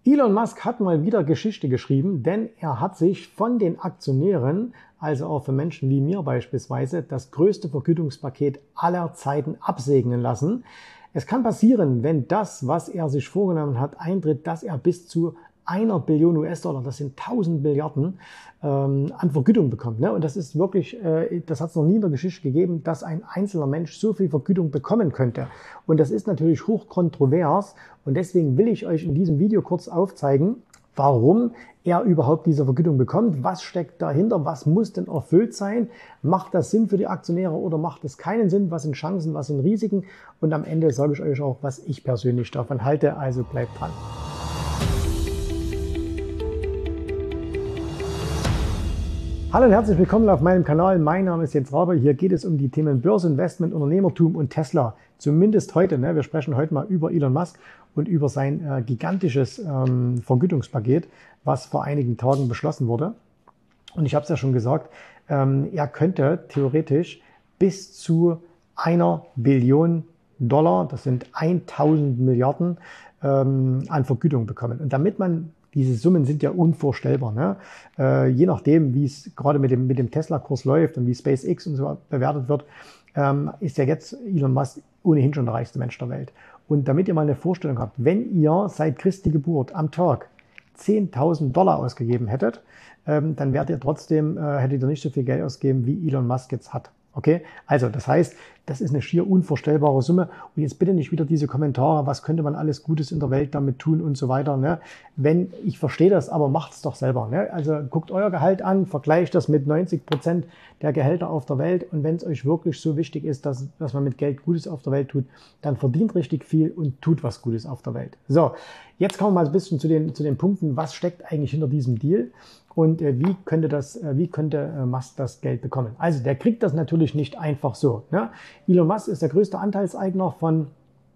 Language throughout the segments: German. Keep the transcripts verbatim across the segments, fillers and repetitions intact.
Elon Musk hat mal wieder Geschichte geschrieben, denn er hat sich von den Aktionären, also auch für Menschen wie mir beispielsweise, das größte Vergütungspaket aller Zeiten absegnen lassen. Es kann passieren, wenn das, was er sich vorgenommen hat, eintritt, dass er bis zu einer Billion U S-Dollar, das sind tausend Milliarden, ähm, an Vergütung bekommt. Ne? Und das ist wirklich, äh, das hat es noch nie in der Geschichte gegeben, dass ein einzelner Mensch so viel Vergütung bekommen könnte. Und das ist natürlich hochkontrovers. Und deswegen will ich euch in diesem Video kurz aufzeigen, warum er überhaupt diese Vergütung bekommt. Was steckt dahinter? Was muss denn erfüllt sein? Macht das Sinn für die Aktionäre oder macht es keinen Sinn? Was sind Chancen? Was sind Risiken? Und am Ende sage ich euch auch, was ich persönlich davon halte. Also bleibt dran. Hallo und herzlich willkommen auf meinem Kanal. Mein Name ist Jens Rabe. Hier geht es um die Themen Börse, Investment, Unternehmertum und Tesla. Zumindest heute. Ne? Wir sprechen heute mal über Elon Musk und über sein äh, gigantisches ähm, Vergütungspaket, was vor einigen Tagen beschlossen wurde. Und ich habe es ja schon gesagt, ähm, er könnte theoretisch bis zu einer Billion Dollar, das sind tausend Milliarden, ähm, an Vergütung bekommen. Und damit man Diese Summen sind ja unvorstellbar. Ne? Äh, je nachdem, wie es gerade mit dem, mit dem Tesla-Kurs läuft und wie SpaceX und so bewertet wird, ähm, ist ja jetzt Elon Musk ohnehin schon der reichste Mensch der Welt. Und damit ihr mal eine Vorstellung habt, wenn ihr seit Christi Geburt am Tag zehntausend Dollar ausgegeben hättet, ähm, dann wärt ihr trotzdem, äh, hättet ihr nicht so viel Geld ausgegeben, wie Elon Musk jetzt hat. Okay, also das heißt, das ist eine schier unvorstellbare Summe. Und jetzt bitte nicht wieder diese Kommentare, was könnte man alles Gutes in der Welt damit tun und so weiter. Ne? Wenn, ich verstehe das, aber macht's doch selber. Ne? Also guckt euer Gehalt an, vergleicht das mit neunzig Prozent der Gehälter auf der Welt. Und wenn es euch wirklich so wichtig ist, dass, dass man mit Geld Gutes auf der Welt tut, dann verdient richtig viel und tut was Gutes auf der Welt. So, jetzt kommen wir mal ein bisschen zu den, zu den Punkten, was steckt eigentlich hinter diesem Deal? Und äh, wie könnte das, äh, wie könnte äh, Musk das Geld bekommen? Also der kriegt das natürlich nicht einfach so. Ne? Elon Musk ist der größte Anteilseigner von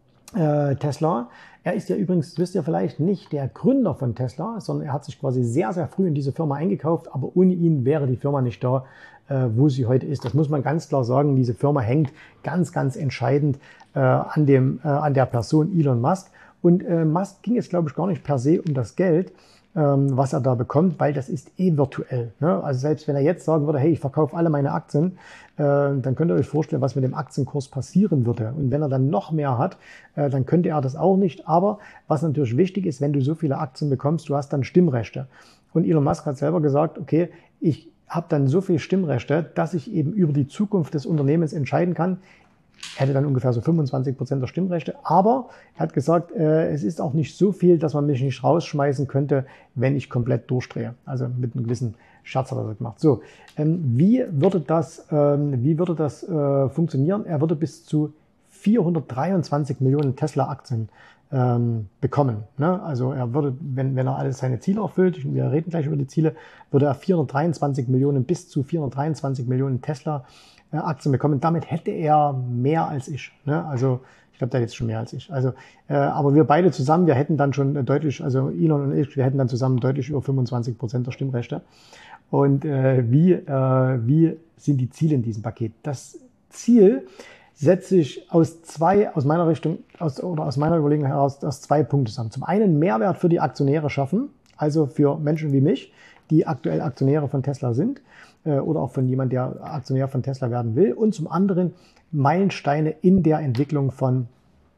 äh, Tesla. Er ist ja übrigens, wisst ihr vielleicht, nicht der Gründer von Tesla, sondern er hat sich quasi sehr, sehr früh in diese Firma eingekauft. Aber ohne ihn wäre die Firma nicht da, äh, wo sie heute ist. Das muss man ganz klar sagen. Diese Firma hängt ganz, ganz entscheidend äh, an dem, äh, an der Person Elon Musk. Und äh, Musk ging es, glaube ich, gar nicht per se um das Geld, was er da bekommt, weil das ist eh virtuell. Ne? Also selbst wenn er jetzt sagen würde, hey, ich verkaufe alle meine Aktien, äh, dann könnt ihr euch vorstellen, was mit dem Aktienkurs passieren würde. Und wenn er dann noch mehr hat, äh, dann könnte er das auch nicht. Aber was natürlich wichtig ist, wenn du so viele Aktien bekommst, du hast dann Stimmrechte. Und Elon Musk hat selber gesagt, okay, ich habe dann so viele Stimmrechte, dass ich eben über die Zukunft des Unternehmens entscheiden kann. Er hätte dann ungefähr so fünfundzwanzig Prozent der Stimmrechte, aber er hat gesagt, äh, es ist auch nicht so viel, dass man mich nicht rausschmeißen könnte, wenn ich komplett durchdrehe. Also mit einem gewissen Scherz hat er das gemacht. So, ähm, wie würde das, ähm, wie würde das äh, funktionieren? Er würde bis zu vierhundertdreiundzwanzig Millionen Tesla-Aktien ähm, bekommen. Ne? Also er würde, wenn, wenn er alles seine Ziele erfüllt, wir reden gleich über die Ziele, würde er vierhundertdreiundzwanzig Millionen bis zu vierhundertdreiundzwanzig Millionen Tesla Aktien bekommen. Damit hätte er mehr als ich. Ne? Also ich glaube, der hat jetzt schon mehr als ich. Also, äh, aber wir beide zusammen, wir hätten dann schon deutlich, also Elon und ich, wir hätten dann zusammen deutlich über fünfundzwanzig Prozent der Stimmrechte. Und äh, wie, äh, wie sind die Ziele in diesem Paket? Das Ziel setzt sich aus zwei, aus meiner Richtung, aus, oder aus meiner Überlegung heraus, aus zwei Punkten zusammen. Zum einen Mehrwert für die Aktionäre schaffen, also für Menschen wie mich, die aktuell Aktionäre von Tesla sind, oder auch von jemand, der Aktionär von Tesla werden will. Und zum anderen Meilensteine in der Entwicklung von,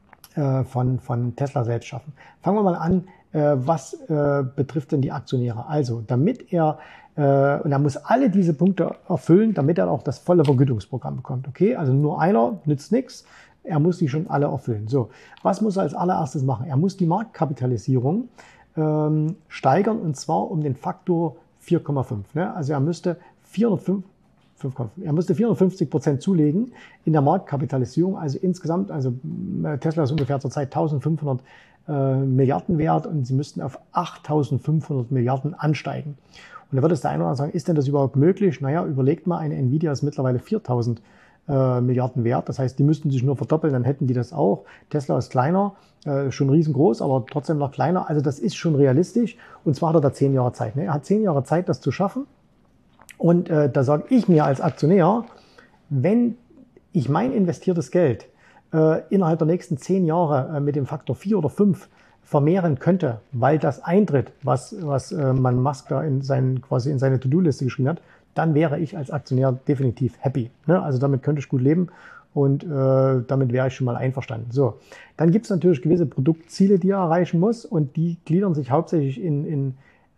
äh, von, von Tesla selbst schaffen. Fangen wir mal an, äh, was äh, betrifft denn die Aktionäre? Also, damit er, äh, und er muss alle diese Punkte erfüllen, damit er auch das volle Vergütungsprogramm bekommt. Okay, also nur einer nützt nichts. Er muss die schon alle erfüllen. So, was muss er als allererstes machen? Er muss die Marktkapitalisierung ähm, steigern, und zwar um den Faktor vier Komma fünf. Ne? Also er müsste vierhundertfünf, er musste vierhundertfünfzig Prozent zulegen in der Marktkapitalisierung, also insgesamt, also Tesla ist ungefähr zurzeit eintausendfünfhundert äh, Milliarden wert und sie müssten auf achttausendfünfhundert Milliarden ansteigen. Und da wird es der eine oder andere sagen, ist denn das überhaupt möglich? Naja, überlegt mal, eine Nvidia ist mittlerweile viertausend äh, Milliarden wert, das heißt, die müssten sich nur verdoppeln, dann hätten die das auch. Tesla ist kleiner, äh, schon riesengroß, aber trotzdem noch kleiner, also das ist schon realistisch, und zwar hat er da zehn Jahre Zeit. Ne? Er hat zehn Jahre Zeit, das zu schaffen. Und äh, da sage ich mir als Aktionär, wenn ich mein investiertes Geld äh, innerhalb der nächsten zehn Jahre äh, mit dem Faktor vier oder fünf vermehren könnte, weil das eintritt, was, was äh, man Musk da in, seinen, quasi in seine To-Do-Liste geschrieben hat, dann wäre ich als Aktionär definitiv happy. Ne? Also damit könnte ich gut leben und äh, damit wäre ich schon mal einverstanden. So, dann gibt es natürlich gewisse Produktziele, die er erreichen muss und die gliedern sich hauptsächlich in, in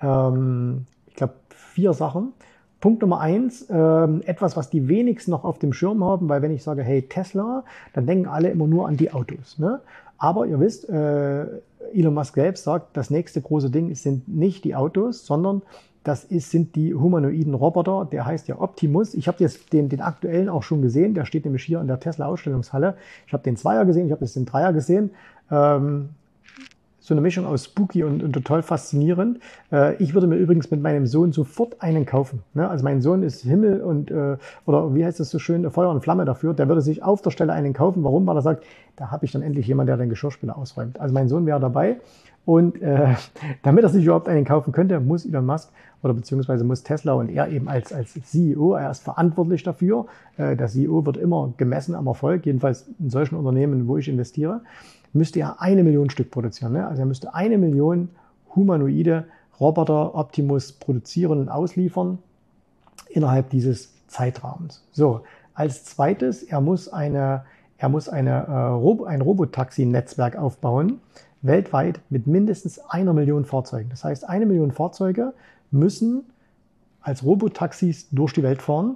ähm, ich glaube, vier Sachen. Punkt Nummer eins, ähm, etwas, was die wenigsten noch auf dem Schirm haben, weil wenn ich sage, hey, Tesla, dann denken alle immer nur an die Autos. Ne? Aber ihr wisst, äh, Elon Musk selbst sagt, das nächste große Ding sind nicht die Autos, sondern das ist, sind die humanoiden Roboter. Der heißt ja Optimus. Ich habe jetzt den, den aktuellen auch schon gesehen. Der steht nämlich hier in der Tesla-Ausstellungshalle. Ich habe den Zweier gesehen, ich habe jetzt den Dreier gesehen. Ähm, So eine Mischung aus spooky und, und total faszinierend. Äh, ich würde mir übrigens mit meinem Sohn sofort einen kaufen. Ne? Also mein Sohn ist Himmel und, äh, oder wie heißt das so schön, Feuer und Flamme dafür. Der würde sich auf der Stelle einen kaufen. Warum? Weil er sagt, da habe ich dann endlich jemanden, der den Geschirrspüler ausräumt. Also mein Sohn wäre dabei. Und äh, damit er sich überhaupt einen kaufen könnte, muss Elon Musk oder beziehungsweise muss Tesla und er eben als, als C E O, er ist verantwortlich dafür. Äh, der C E O wird immer gemessen am Erfolg, jedenfalls in solchen Unternehmen, wo ich investiere. Müsste er eine Million Stück produzieren. Ne? Also er müsste eine Million humanoide Roboter Optimus produzieren und ausliefern innerhalb dieses Zeitrahmens. So, als zweites, er muss, eine, er muss eine, äh, Rob- ein Robotaxi-Netzwerk aufbauen, weltweit mit mindestens einer Million Fahrzeugen. Das heißt, eine Million Fahrzeuge müssen als Robotaxis durch die Welt fahren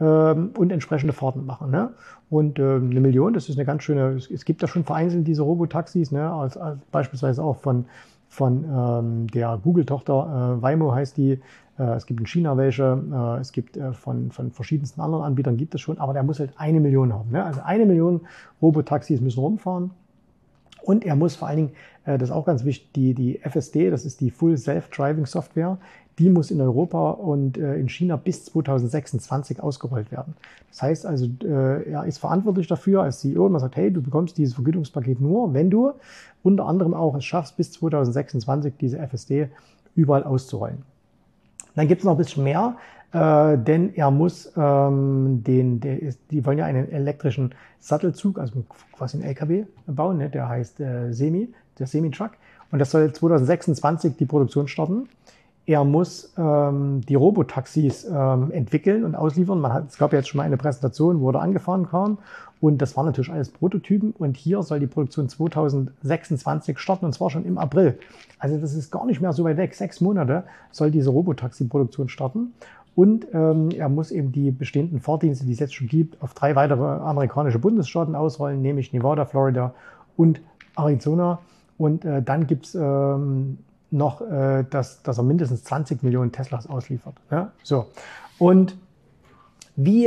und entsprechende Fahrten machen. Ne? Und äh, eine Million, das ist eine ganz schöne, es, es gibt ja schon vereinzelt diese Robotaxis, ne? als, als beispielsweise auch von, von ähm, der Google-Tochter äh, Waymo heißt die, äh, es gibt in China welche, äh, es gibt äh, von, von verschiedensten anderen Anbietern gibt es schon, aber der muss halt eine Million haben. Ne? Also eine Million Robotaxis müssen rumfahren. Und er muss vor allen Dingen, äh, das ist auch ganz wichtig, die, die F S D, das ist die Full Self-Driving Software, die muss in Europa und äh, in China bis zweitausendsechsundzwanzig ausgerollt werden. Das heißt also, äh, er ist verantwortlich dafür als C E O und man sagt, hey, du bekommst dieses Vergütungspaket nur, wenn du unter anderem auch es schaffst, bis zweitausendsechsundzwanzig diese F S D überall auszurollen. Dann gibt es noch ein bisschen mehr, äh, denn er muss ähm, den, der ist, die wollen ja einen elektrischen Sattelzug, also quasi einen L K W bauen, ne? Der heißt äh, Semi, der Semi-Truck. Und das soll zweitausendsechsundzwanzig die Produktion starten. Er muss ähm, die Robotaxis ähm, entwickeln und ausliefern. Man hat, es gab ja jetzt schon mal eine Präsentation, wo er angefahren kam. Und das waren natürlich alles Prototypen. Und hier soll die Produktion zweitausendsechsundzwanzig starten, und zwar schon im April. Also das ist gar nicht mehr so weit weg. Sechs Monate soll diese Robotaxi-Produktion starten. Und ähm, er muss eben die bestehenden Fahrdienste, die es jetzt schon gibt, auf drei weitere amerikanische Bundesstaaten ausrollen, nämlich Nevada, Florida und Arizona. Und äh, dann gibt's ähm, noch, äh, dass, dass er mindestens zwanzig Millionen Teslas ausliefert. Ja? So. Und wie,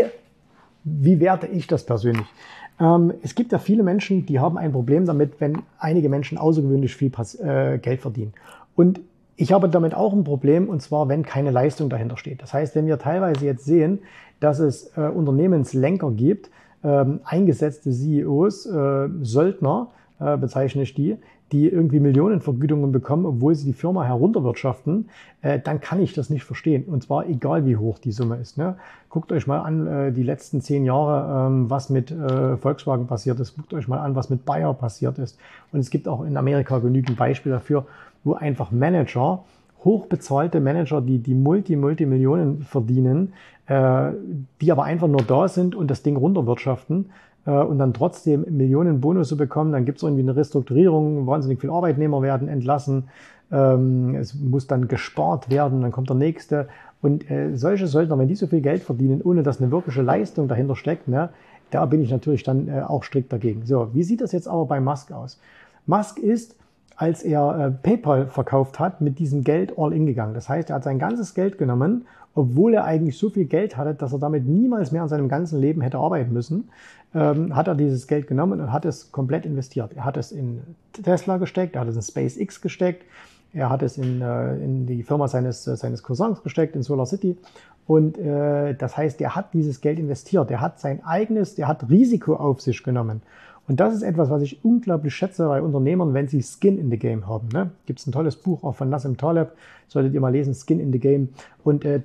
wie werte ich das persönlich? Ähm, es gibt ja viele Menschen, die haben ein Problem damit, wenn einige Menschen außergewöhnlich viel äh, Geld verdienen. Und ich habe damit auch ein Problem, und zwar, wenn keine Leistung dahinter steht. Das heißt, wenn wir teilweise jetzt sehen, dass es äh, Unternehmenslenker gibt, ähm, eingesetzte C E Os, äh, Söldner, äh, bezeichne ich die, die irgendwie Millionenvergütungen bekommen, obwohl sie die Firma herunterwirtschaften, äh, dann kann ich das nicht verstehen. Und zwar egal, wie hoch die Summe ist. Ne? Guckt euch mal an, äh, die letzten zehn Jahre, ähm, was mit äh, Volkswagen passiert ist. Guckt euch mal an, was mit Bayer passiert ist. Und es gibt auch in Amerika genügend Beispiele dafür, wo einfach Manager, hochbezahlte Manager, die die Multi, Multimillionen verdienen, äh, die aber einfach nur da sind und das Ding runterwirtschaften, und dann trotzdem Millionen Bonus zu bekommen, dann gibt es irgendwie eine Restrukturierung, wahnsinnig viele Arbeitnehmer werden entlassen, ähm, es muss dann gespart werden, dann kommt der nächste. Und äh, solche Söldner, wenn die so viel Geld verdienen, ohne dass eine wirkliche Leistung dahinter steckt, ne, da bin ich natürlich dann äh, auch strikt dagegen. So, wie sieht das jetzt aber bei Musk aus? Musk ist, als er äh, PayPal verkauft hat, mit diesem Geld all in gegangen. Das heißt, er hat sein ganzes Geld genommen, obwohl er eigentlich so viel Geld hatte, dass er damit niemals mehr in seinem ganzen Leben hätte arbeiten müssen, ähm, hat er dieses Geld genommen und hat es komplett investiert. Er hat es in Tesla gesteckt, er hat es in SpaceX gesteckt, er hat es in, äh, in die Firma seines, äh, seines Cousins gesteckt, in SolarCity. Und äh, das heißt, er hat dieses Geld investiert, er hat sein eigenes, er hat Risiko auf sich genommen. Und das ist etwas, was ich unglaublich schätze bei Unternehmern, wenn sie Skin in the Game haben. Ne? Gibt es ein tolles Buch auch von Nassim Taleb, solltet ihr mal lesen, Skin in the Game. Und äh,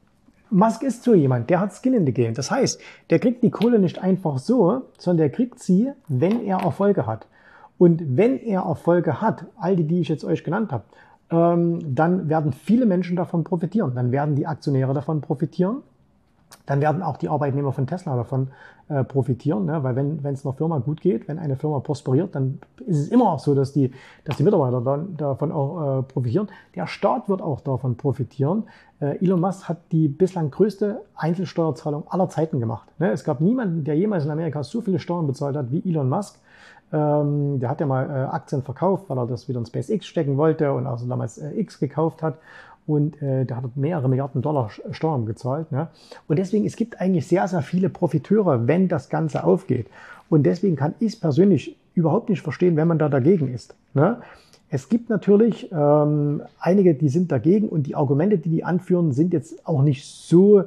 Musk ist so jemand, der hat Skin in the Game. Das heißt, der kriegt die Kohle nicht einfach so, sondern der kriegt sie, wenn er Erfolge hat. Und wenn er Erfolge hat, all die, die ich jetzt euch genannt habe, ähm, dann werden viele Menschen davon profitieren. Dann werden die Aktionäre davon profitieren. Dann werden auch die Arbeitnehmer von Tesla davon äh, profitieren, ne? Weil wenn wenn es einer Firma gut geht, wenn eine Firma prosperiert, dann ist es immer auch so, dass die, dass die Mitarbeiter dann davon auch äh, profitieren. Der Staat wird auch davon profitieren. Äh, Elon Musk hat die bislang größte Einzelsteuerzahlung aller Zeiten gemacht. Ne? Es gab niemanden, der jemals in Amerika so viele Steuern bezahlt hat wie Elon Musk. Ähm, der hat ja mal äh, Aktien verkauft, weil er das wieder in SpaceX stecken wollte und also damals äh, X gekauft hat. Und äh, da hat er mehrere Milliarden Dollar Steuern gezahlt. Ne? Und deswegen, es gibt eigentlich sehr, sehr viele Profiteure, wenn das Ganze aufgeht. Und deswegen kann ich es persönlich überhaupt nicht verstehen, wenn man da dagegen ist. Ne? Es gibt natürlich ähm, einige, die sind dagegen und die Argumente, die die anführen, sind jetzt auch nicht so,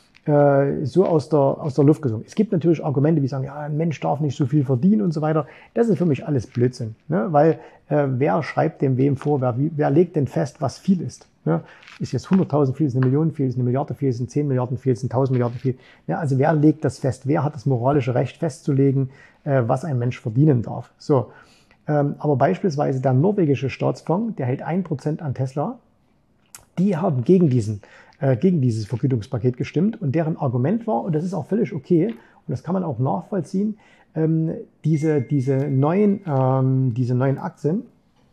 äh, so aus der, aus der Luft gesungen. Es gibt natürlich Argumente, die sagen, ja, ein Mensch darf nicht so viel verdienen und so weiter. Das ist für mich alles Blödsinn. Ne? Weil äh, wer schreibt dem wem vor, wer, wer legt denn fest, was viel ist? Ja, ist jetzt hunderttausend viel, ist eine Million viel, ist eine Milliarde viel, sind zehn Milliarden viel, sind tausend Milliarden viel. Ja, also wer legt das fest? Wer hat das moralische Recht festzulegen, äh, was ein Mensch verdienen darf? So, ähm, aber beispielsweise der norwegische Staatsfonds, der hält ein Prozent an Tesla, die haben gegen diesen, äh, gegen dieses Vergütungspaket gestimmt und deren Argument war, und das ist auch völlig okay, und das kann man auch nachvollziehen, ähm, diese, diese neuen, ähm, diese neuen Aktien,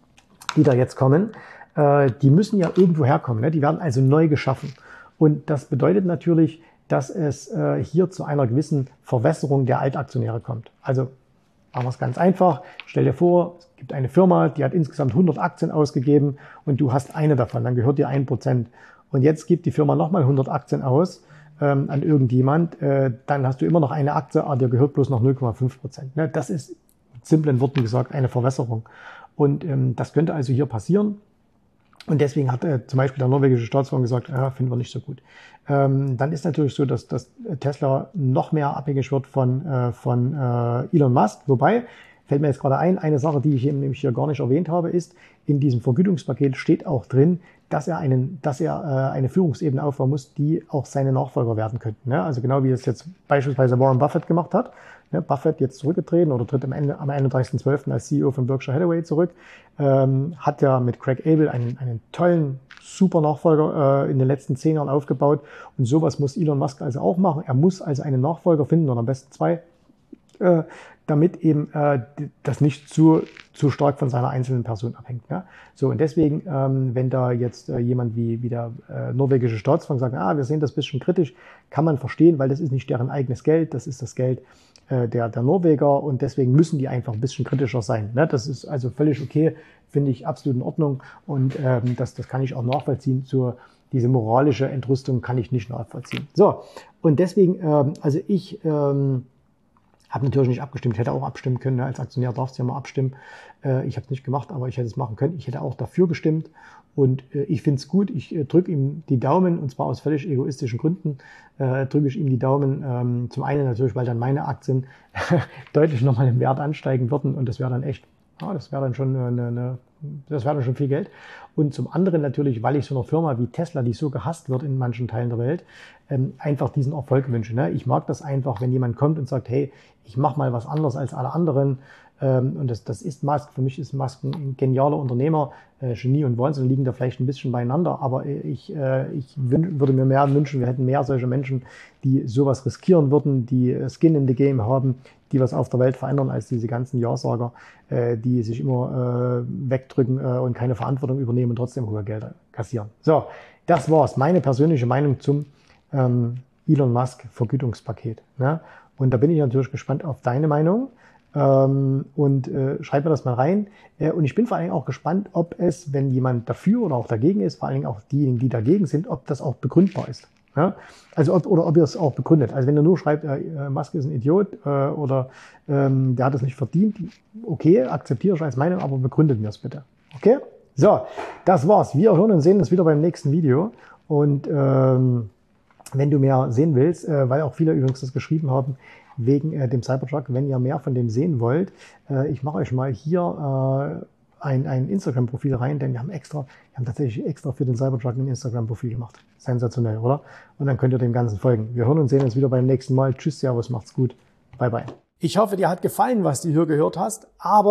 die da jetzt kommen, die müssen ja irgendwo herkommen, ne? Die werden also neu geschaffen. Und das bedeutet natürlich, dass es äh, hier zu einer gewissen Verwässerung der Altaktionäre kommt. Also machen wir es ganz einfach. Stell dir vor, es gibt eine Firma, die hat insgesamt hundert Aktien ausgegeben und du hast eine davon, dann gehört dir ein Prozent. Und jetzt gibt die Firma nochmal hundert Aktien aus ähm, an irgendjemand, äh, dann hast du immer noch eine Aktie, aber dir gehört bloß noch null Komma fünf Prozent. Ne? Das ist mit simplen Worten gesagt eine Verwässerung. Und ähm, das könnte also hier passieren. Und deswegen hat äh, zum Beispiel der norwegische Staatsfonds gesagt, ja, finden wir nicht so gut. Ähm, dann ist natürlich so, dass, dass Tesla noch mehr abhängig wird von, äh, von äh, Elon Musk. Wobei, fällt mir jetzt gerade ein, eine Sache, die ich eben nämlich hier gar nicht erwähnt habe, ist, in diesem Vergütungspaket steht auch drin, dass er, einen, dass er äh, eine Führungsebene aufbauen muss, die auch seine Nachfolger werden könnten. Ne? Also genau wie es jetzt beispielsweise Warren Buffett gemacht hat. Ne? Buffett jetzt zurückgetreten oder tritt am, Ende, am einunddreißigsten zwölften als C E O von Berkshire Hathaway zurück, ähm, hat ja mit Craig Abel einen, einen tollen, super Nachfolger äh, in den letzten zehn Jahren aufgebaut. Und sowas muss Elon Musk also auch machen. Er muss also einen Nachfolger finden oder am besten zwei, äh, damit eben äh, das nicht zu, zu stark von seiner einzelnen Person abhängt. Ja? So, und deswegen, ähm, wenn da jetzt äh, jemand wie, wie der äh, norwegische Staatsfonds sagt, ah, wir sehen das ein bisschen kritisch, kann man verstehen, weil das ist nicht deren eigenes Geld, das ist das Geld äh, der, der Norweger und deswegen müssen die einfach ein bisschen kritischer sein. Ne? Das ist also völlig okay, finde ich absolut in Ordnung und ähm, das, das kann ich auch nachvollziehen. Zur, diese moralische Entrüstung kann ich nicht nachvollziehen. So, und deswegen, ähm, also ich... Ähm, habe natürlich nicht abgestimmt, ich hätte auch abstimmen können, als Aktionär darfst du ja mal abstimmen. Ich habe es nicht gemacht, aber ich hätte es machen können. Ich hätte auch dafür gestimmt und ich finde es gut, ich drücke ihm die Daumen und zwar aus völlig egoistischen Gründen drücke ich ihm die Daumen. Zum einen natürlich, weil dann meine Aktien deutlich nochmal im Wert ansteigen würden und das wäre dann echt, ja, das wäre dann schon eine, eine das wäre dann schon viel Geld. Und zum anderen natürlich, weil ich so einer Firma wie Tesla, die so gehasst wird in manchen Teilen der Welt, ähm, einfach diesen Erfolg wünsche. Ne? Ich mag das einfach, wenn jemand kommt und sagt, hey, ich mache mal was anderes als alle anderen. Ähm, und das, das ist Musk. Für mich ist Musk ein genialer Unternehmer. Äh, Genie und Wahnsinn liegen da vielleicht ein bisschen beieinander. Aber ich, äh, ich wün- würde mir mehr wünschen, wir hätten mehr solche Menschen, die sowas riskieren würden, die Skin in the Game haben, die was auf der Welt verändern, als diese ganzen Ja-Sager, äh, die sich immer äh, wegdrücken äh, und keine Verantwortung übernehmen und trotzdem hohe Gelder kassieren. So, das war's. Meine persönliche Meinung zum ähm, Elon Musk Vergütungspaket. Ne? Und da bin ich natürlich gespannt auf deine Meinung. Ähm, und äh, schreib mir das mal rein. Äh, und ich bin vor allen Dingen auch gespannt, ob es, wenn jemand dafür oder auch dagegen ist, vor allen Dingen auch diejenigen, die dagegen sind, ob das auch begründbar ist. Ja? Also ob, oder ob ihr es auch begründet. Also wenn ihr nur schreibt, äh, Musk ist ein Idiot äh, oder ähm, der hat es nicht verdient, okay, akzeptiere ich als Meinung, aber begründet mir es bitte. Okay? So, das war's. Wir hören und sehen uns wieder beim nächsten Video. Und ähm, wenn du mehr sehen willst, äh, weil auch viele übrigens das geschrieben haben, wegen äh, dem Cybertruck, wenn ihr mehr von dem sehen wollt, äh, ich mache euch mal hier äh, ein, ein Instagram-Profil rein, denn wir haben extra, wir haben tatsächlich extra für den Cybertruck ein Instagram-Profil gemacht. Sensationell, oder? Und dann könnt ihr dem Ganzen folgen. Wir hören und sehen uns wieder beim nächsten Mal. Tschüss, servus, macht's gut. Bye, bye. Ich hoffe, dir hat gefallen, was du hier gehört hast, aber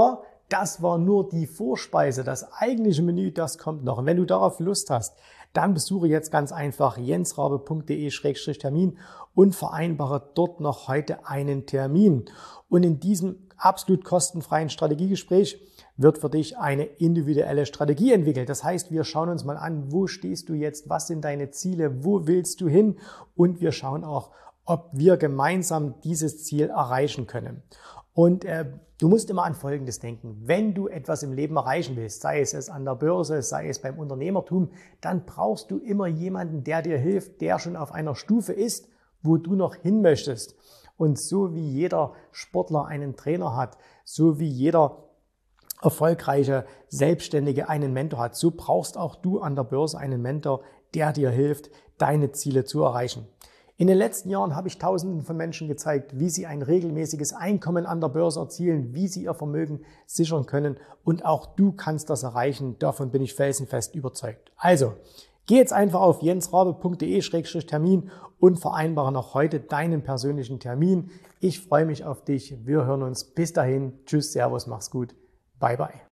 das war nur die Vorspeise. Das eigentliche Menü, das kommt noch. Und wenn du darauf Lust hast, dann besuche jetzt ganz einfach jensrabe punkt de Schrägstrich Termin und vereinbare dort noch heute einen Termin. Und in diesem absolut kostenfreien Strategiegespräch wird für dich eine individuelle Strategie entwickelt. Das heißt, wir schauen uns mal an, wo stehst du jetzt, was sind deine Ziele, wo willst du hin, und wir schauen auch, ob wir gemeinsam dieses Ziel erreichen können. Und äh, du musst immer an Folgendes denken: Wenn du etwas im Leben erreichen willst, sei es, es an der Börse, sei es beim Unternehmertum, dann brauchst du immer jemanden, der dir hilft, der schon auf einer Stufe ist, wo du noch hin möchtest. Und so wie jeder Sportler einen Trainer hat, so wie jeder erfolgreiche Selbstständige einen Mentor hat, so brauchst auch du an der Börse einen Mentor, der dir hilft, deine Ziele zu erreichen. In den letzten Jahren habe ich Tausenden von Menschen gezeigt, wie sie ein regelmäßiges Einkommen an der Börse erzielen, wie sie ihr Vermögen sichern können, und auch du kannst das erreichen. Davon bin ich felsenfest überzeugt. Also, geh jetzt einfach auf jensrabe punkt de Schrägstrich Termin und vereinbare noch heute deinen persönlichen Termin. Ich freue mich auf dich. Wir hören uns. Bis dahin. Tschüss, Servus, mach's gut. Bye, bye.